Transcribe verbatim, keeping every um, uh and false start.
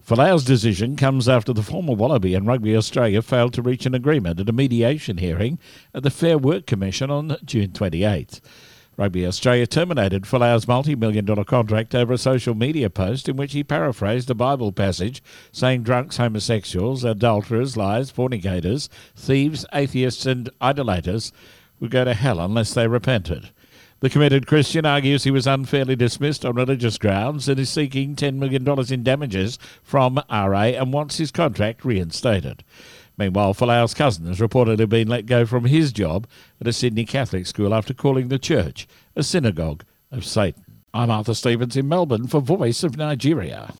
Folau's decision comes after the former Wallaby and Rugby Australia failed to reach an agreement at a mediation hearing at the Fair Work Commission on June twenty-eighth. Rugby Australia terminated Folau's multi-million dollar contract over a social media post in which he paraphrased a Bible passage saying drunks, homosexuals, adulterers, liars, fornicators, thieves, atheists and idolaters would go to hell unless they repented. The committed Christian argues he was unfairly dismissed on religious grounds and is seeking ten million dollars in damages from R A and wants his contract reinstated. Meanwhile, Folau's cousin has reportedly been let go from his job at a Sydney Catholic school after calling the church a synagogue of Satan. I'm Arthur Stevens in Melbourne for Voice of Nigeria.